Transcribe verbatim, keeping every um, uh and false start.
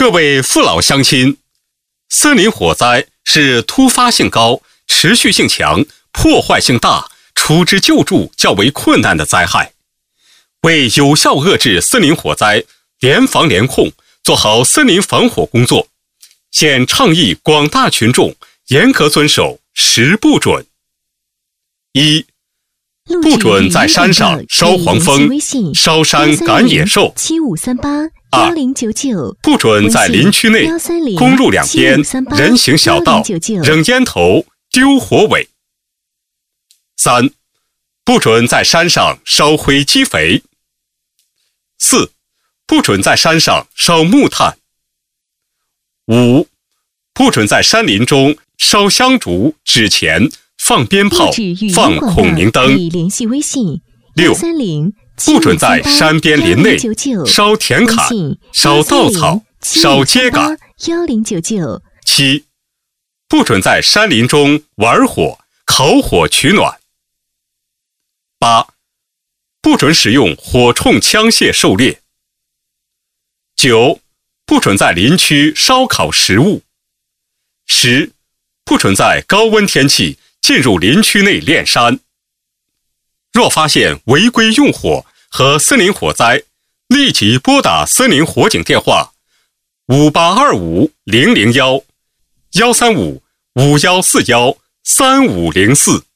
各位父老乡亲，森林火灾是突发性高、持续性强、破坏性大、处置救助较为困难的灾害。为有效遏制森林火灾，联防联控，做好森林防火工作，现倡议广大群众严格遵守十不准。一、不准在山上烧黄蜂、烧山赶野兽。二、不准在林区内、公路两边、人行小道扔烟头、丢火尾。三、不准在山上烧灰积肥。四、不准在山上烧木炭。五、不准在山林中烧香烛、纸钱、放鞭炮、放孔明灯。六、不准在山边林内烧田坎、烧稻草、烧秸秆。七、不准在山林中玩火、烤火取暖。八、不准使用火铳枪械狩猎。九、不准在林区烧烤食物。十、不准在高温天气进入林区内炼山。若发现违规用火和森林火灾，立即拨打森林火警电话五八二五零零一、一三五五一四一三五零四。